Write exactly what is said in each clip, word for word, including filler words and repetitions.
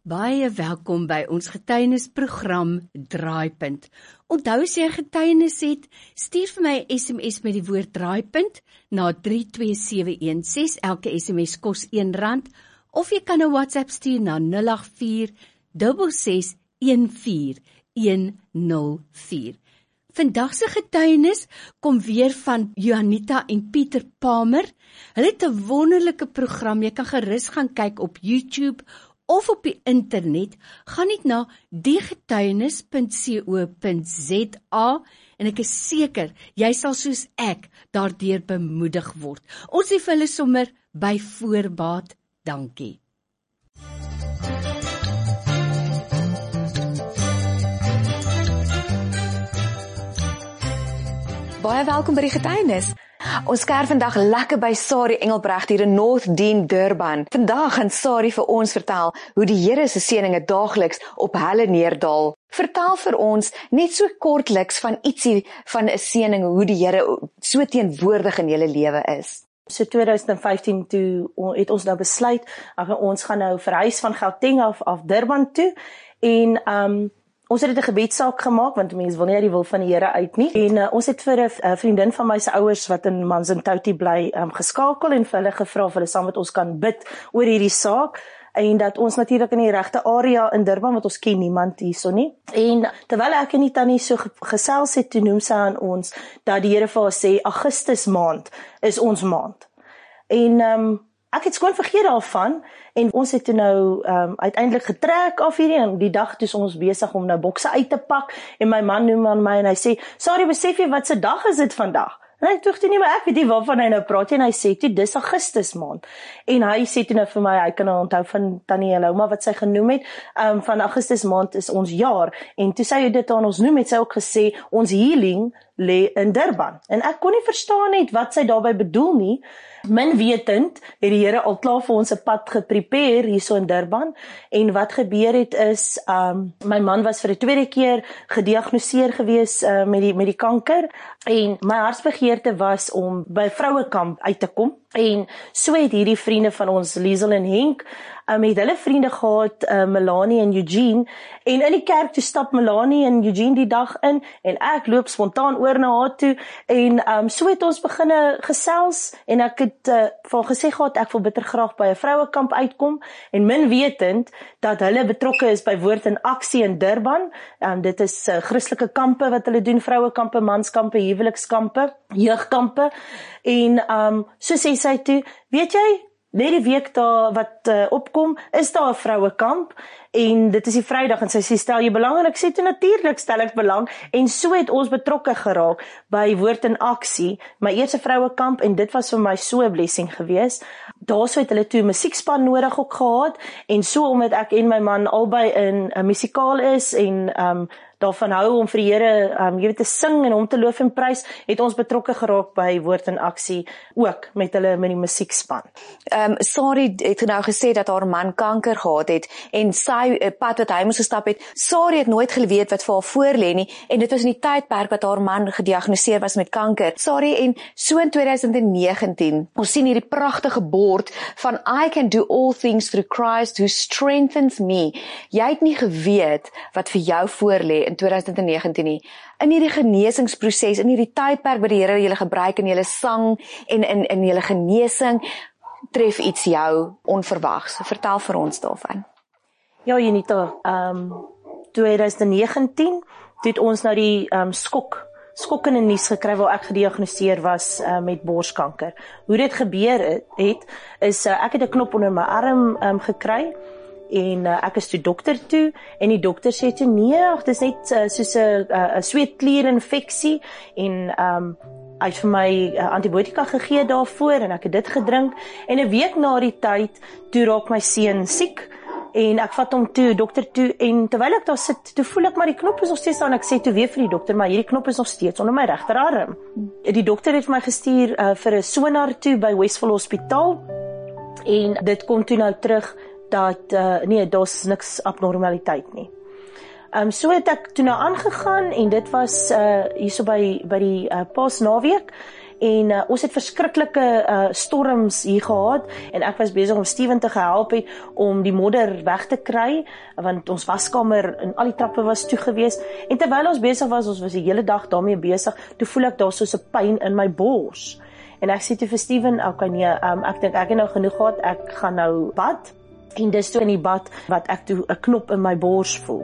Baie welkom by ons getuienisprogram Draaipunt. Onthou as jy 'n getuienis het, stuur vir my 'n S M S met die woord Draaipunt na drie twee sewe een ses. Elke S M S kos een rand, of jy kan 'n WhatsApp stuur na nul agt vier ses ses een vier een nul vier. Vandag se getuienis kom weer van Juanita en Pieter Palmer. Hulle het 'n wonderlike program. Jy kan gerus gaan kyk op YouTube of op die internet. Gaan net na diegetuienis punt co punt za en ek is seker jy sal soos ek daardeur bemoedig word. Ons sê vir hulle sommer by voorbaat dankie. Baie welkom by die getuienis. Ons kuier vandag lekker by Sari Engelbrecht hier in North Dean, Durban. Vandag gaan Sari vir ons vertel hoe die Here se seëninge daagliks op hulle neerdal. Vertel vir ons net so kortliks van ietsie van 'n seëning, hoe die Here so teenwoordig in julle lewe is. So twintig vyftien toe het ons nou besluit, ons gaan nou verhuis van Gauteng af af Durban toe en um ons het dit 'n gebedssaak gemaak, want mense wil nie uit die wil van die Here uit nie. En uh, ons het vir 'n uh, vriendin van my se ouers wat in Manzantouti bly, um, geskakel en vir hulle gevra of hulle saam met ons kan bid oor hierdie saak. En dat ons natuurlik in die regte area in Durban, want ons ken niemand hierso nie. En terwyl ek en die tannie so gesels het, toe noem sy aan ons dat die Here vir haar sê Augustus maand is ons maand. En um, ek het skoon vergeet daarvan en ons het toe nou um, uiteindelik getrek af hierdie en die dag toe is ons besig om nou bokse uit te pak en my man noem aan my en hy sê, "Sorry, besef jy wat se dag is dit vandag?" En ek dink toe nie, maar ek weet nie waarvan hy nou praat en hy sê toe dis Augustus maand. En hy sê toe nou vir my, hy kan nou onthou van Tannie Heloma wat sy genoem het, um, van Augustus maand is ons jaar en toe sy dit aan ons noem het sy ook gesê ons healing lê in Durban. En ek kon nie verstaan net wat sy daarby bedoel nie. Min wetend het die Here al klaar vir ons 'n pad geprepare hierso in Durban en wat gebeur het is um, my man was vir 'n tweede keer gediagnoseer gewees uh, met die met die kanker en my hartsbegeerte was om by vrouekamp uit te kom en so het hierdie vriende van ons Liesel en Henk um, het hulle vriende gehad uh, Melanie en Eugene en in die kerk toe stap Melanie en Eugene die dag in en ek loop spontaan oor na haar toe en um, so het ons beginne gesels en ek het uh, vir gesê gehad ek wil bitter graag by 'n vrouekamp uitkom en min wetend dat hulle betrokke is by Woord in Aksie in Durban. Um, dit is uh, Christelike kampe wat hulle doen, vrouekampe, manskampe, huwelikskampe, jeugkampe en um, so sê sy toe, weet jy, net die week daar wat uh, opkom, is daar 'n vrouekamp en dit is die Vrydag en sy sê stel jy belang en ek sê toe natuurlik stel ek belang en so het ons betrokke geraak by Woord in Aksie, my eerste vrouekamp en dit was vir my so 'n blessing geweest. Daarso het hulle toe 'n musiekspan nodig ook gehad en so omdat ek en my man albei in 'n musikaal is en um, daarvan hou om vir die Here um, jy weet te sing en hom te loof en prys, het ons betrokke geraak by Woord in Aksie ook met hulle met die musiekspan. Um, Sari het nou gesê dat haar man kanker gehad het en sy pad wat hy moes gestap het, Sari het nooit geweet wat vir haar voorlê nie en dit was in die tydperk wat haar man gediagnoseer was met kanker. Sari, en so in twintig negentien, ons sien hierdie pragtige bord van I can do all things through Christ who strengthens me. Jy het nie geweet wat vir jou voorlê in twintig negentien nie. In hierdie genesingsproses, in hierdie tydperk wat die Here julle gebruik in julle sang en in in julle genesing, tref iets jou onverwags. Vertel vir ons daarvan. Ja, Junita, um, twintig negentien het ons nou die um, skok skokkende nuus gekry waar ek gediagnoseer was uh, met borskanker. Hoe dit gebeur het, het is uh, ek het 'n knop onder my arm um, gekry en uh, ek is toe dokter toe en die dokter sê toe nee, ag dis net uh, soos 'n uh, sweetklierinfeksie en um, hy het vir my uh, antibiotika gegee daarvoor en ek het dit gedrink en 'n week na die tyd toe raak my seun siek en ek vat hom toe dokter toe en terwyl ek daar sit, toe voel ek maar die knop is nog steeds aan. Ek sê toe weer vir die dokter, maar hierdie knop is nog steeds onder my regterarm. Die dokter het my gestuur uh, vir 'n sonar toe by Westville Hospitaal en dit kom toe nou terug dat uh, nee, daar's niks abnormaliteit nie. Um, so het ek toe nou aangegaan en dit was uh, hierso by by die uh, Paasnaweek En uh, ons het verskriklike uh, storms hier gehad en ek was besig om Steven te gehelp het om die modder weg te kry want ons waskamer en al die trappe was toe gewees en terwyl ons besig was, ons was die hele dag daarmee besig, toe voel ek daar soos 'n pyn in my bors. En ek sê toe vir Steven, okay nee, um, ek dink ek het nou genoeg gehad, ek gaan nou bad. En dis toe in die bad wat ek toe 'n knop in my bors voel.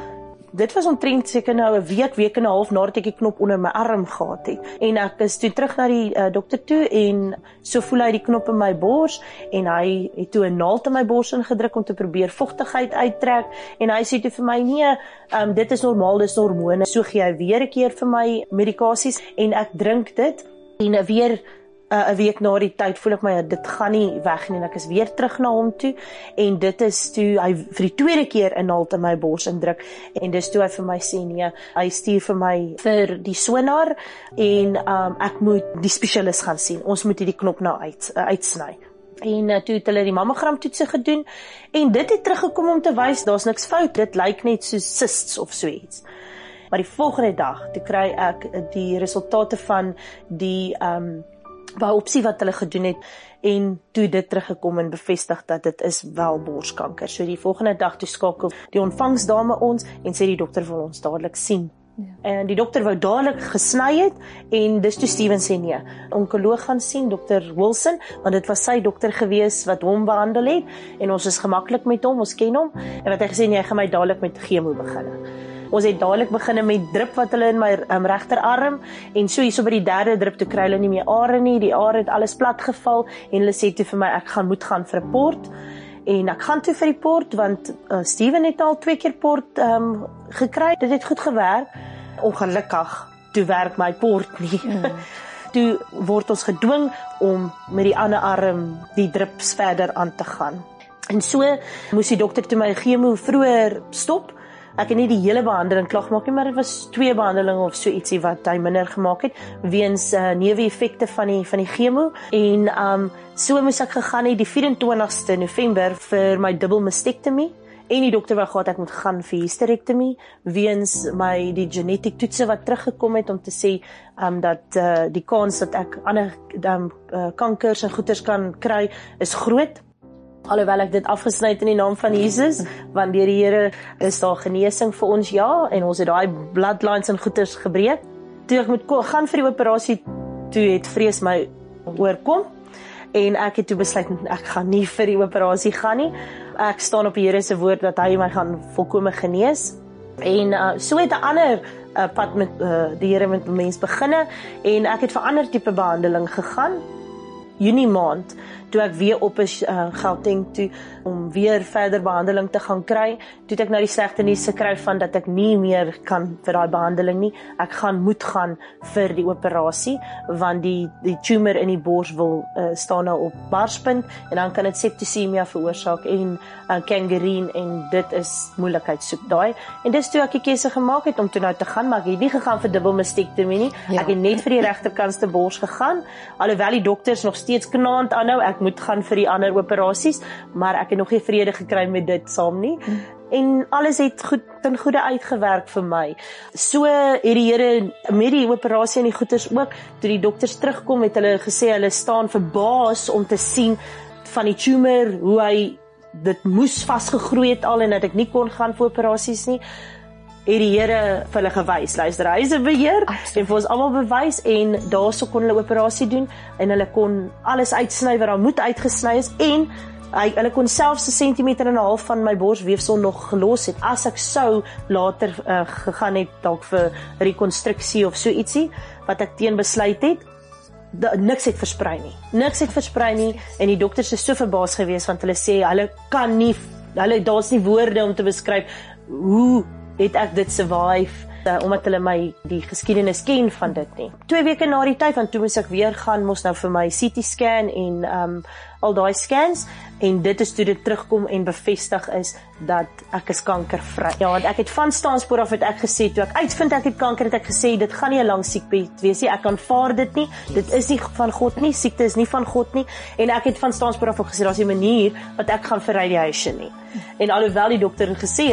Dit was omtrent seker nou 'n week, week en 'n half nadat ek die knop onder my arm gehad het. En ek is toe terug na die uh, dokter toe en so voel hy die knop in my bors en hy het toe 'n naald in my bors ingedruk om te probeer vochtigheid uittrek en hy sê toe vir my nee, um, dit is normaal, dis hormone. So gee hy weer 'n keer vir my medikasies en ek drink dit en weer 'n uh, week na die tyd voel ek my dit gaan nie weg nie en ek is weer terug na hom toe en dit is toe hy vir die tweede keer 'n naald in my bors indruk en dis toe hy vir my sê nee, hy stuur vir my vir die sonar en um, ek moet die spesialis gaan sien. Ons moet hierdie knop nou uit uh, uitsny. En uh, toe het hulle die mammogram toetse gedoen en dit het teruggekom om te wys daar's niks fout. Dit lyk net soos cysts of so iets. Maar die volgende dag toe kry ek die resultate van die um, biopsie wat hulle gedoen het en toe dit teruggekom en bevestig dat dit is wel borskanker. So die volgende dag toe skakel die ontvangsdame ons en sê die dokter wil ons dadelik sien. Ja. En die dokter wou dadelik gesny het en dis toe Steven sê nee, onkoloog gaan sien, dokter Wilson, want dit was sy dokter gewees wat hom behandel het en ons is gemaklik met hom, ons ken hom en wat hy gesê nee, hy gaan my dadelik met chemo begin. Ons het dadelik begin met drip wat hulle in my um, regterarm en so hierso by die derde drip toe kry hulle nie meer are nie, die are het alles plat geval en hulle sê toe vir my ek gaan moet gaan vir 'n port en ek gaan toe vir die port want uh, Steven het al twee keer port um, gekry, dit het goed gewerk. Ongelukkig toe werk my port nie. Mm. Toe word ons gedwing om met die ander arm die drips verder aan te gaan. En so moes die dokter toe my chemo vroeër stop. Ek het nie die hele behandeling klaar gemaak nie, maar dit was twee behandelings of so ietsie wat hy minder gemaak het weens uh, neeweffekte van die van die chemo en um so moes ek gegaan het die vyf en twintigste November vir my dubbel mastektomie en die dokter wou gehad ek moet gaan vir hysterektomie weens my die genetiek toetse wat teruggekom het om te sê um dat uh, die kans dat ek ander um, uh, kankers en goeters kan kry is groot. Alhoewel ek dit afgesny het in die naam van Jesus, want deur die Here is daar genesing vir ons, ja, en ons het daai bloodlines en goeters gebreek. Toe ek moet gaan vir die operasie, toe het vrees my oorkom, en ek het toe besluit, ek gaan nie vir die operasie gaan nie. Ek staan op die Here se woord dat hy my gaan volkome genees, en uh, so het 'n ander uh, pad met uh, die Here met mens beginne, en ek het vir ander tipe behandeling gegaan, Junie maand, toe ek weer op is uh, Gauteng toe om weer verder behandeling te gaan kry, toe het ek nou die slegte nuus gekry van dat ek nie meer kan vir daai behandeling nie. Ek gaan moet gaan vir die operasie want die die tumor in die bors wil uh, staan nou op barspunt en dan kan dit septisemia veroorsaak en uh, gangreen en dit is moeilikheid soek daai. En dis toe ek die keuse gemaak het om toe nou te gaan, maar ek het nie gegaan vir dubbel mastektomie nie. Ja. Ek het net vir die regterkantste bors gegaan, alhoewel die dokters nog steeds knaand aanhou, ek moet gaan vir die ander operasies, maar ek het nog nie vrede gekry met dit saam nie. Hmm. En alles het goed ten goeie uitgewerk vir my. So het die Here met die operasie en die goeters ook, toe die dokters terugkom, het hulle gesê hulle staan verbaas om te sien van die tumor, hoe hy dit moes vasgegroei het al en dat ek nie kon gaan vir operasies nie. Het die Here vir hulle gewys, luister, hy is 'n beheer en vir ons almal bewys en daarso kon hulle operasie doen en hulle kon alles uitsny wat daar moet uitgesny is en hy, hulle kon selfs 'n sentimeter en 'n half van my borsweefsel nog gelos het as ek sou later uh, gegaan het dalk vir rekonstruksie of so ietsie wat ek teen besluit het. Da, niks het versprei nie. Niks het versprei nie en die dokters is so verbaas gewees want hulle sê hulle kan nie, hulle daar's nie woorde om te beskryf hoe het ek dit survive, uh, omdat hulle my die geskiedenis ken van dit nie. Twee weke na die tyd, want toe moes ek weer gaan, moes nou vir my C T scan en um, al daai scans, en dit is toe dit terugkom en bevestig is dat ek is kankervry. Ja, want ek het van staanspoor af het ek gesê, toe ek uitvind ek het kanker, het ek gesê, dit gaan nie 'n lang siekte wees nie, ek aanvaar dit nie, dit is nie van God nie, siekte is nie van God nie, en ek het van staanspoor af ook gesê, daar's 'n manier wat ek gaan vir radiation nie. En alhoewel die dokter gesê het,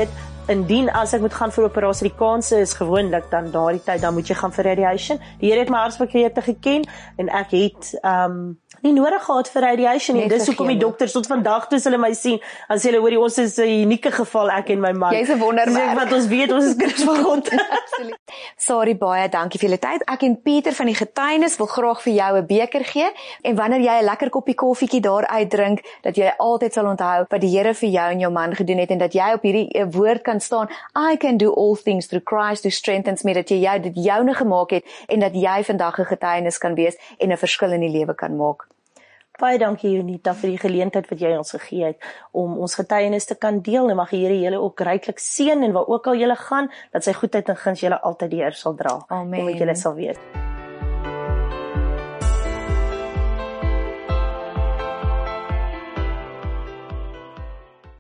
indien as ek moet gaan vir operasie, die kanse is gewoonlik dan daardie tyd, dan moet jy gaan vir radiation. Die Here het my hartsbegeerte geken en ek het um nie nodig gehad vir radiation nie. Dis hoekom die dokters tot vandag toe hulle my sien, as hulle hoor ons is 'n unieke geval, ek en my man. Jy's 'n wonderwerk. Wat ons weet, ons is kinders van God. Absoluut. Sorry baie, dankie vir julle tyd. Ek en Pieter van die getuienis wil graag vir jou 'n beker gee en wanneer jy 'n lekker koppie koffietjie daar uitdrink, dat jy altyd sal onthou wat die Here vir jou en jou man gedoen het en dat jy op hierdie woord kan staan, I can do all things through Christ who strengthens me, dat jy jou dit joune gemaak het en dat jy vandag 'n getuienis kan wees en 'n verskil in die lewe kan maak. Baie dankie Unita vir die geleentheid wat jy ons gegee het om ons getuienis te kan deel en mag die Here julle ook ryklik seën en waar ook al julle gaan, dat sy goedheid en guns julle altyd deur sal dra. Amen. En moet julle sal weet.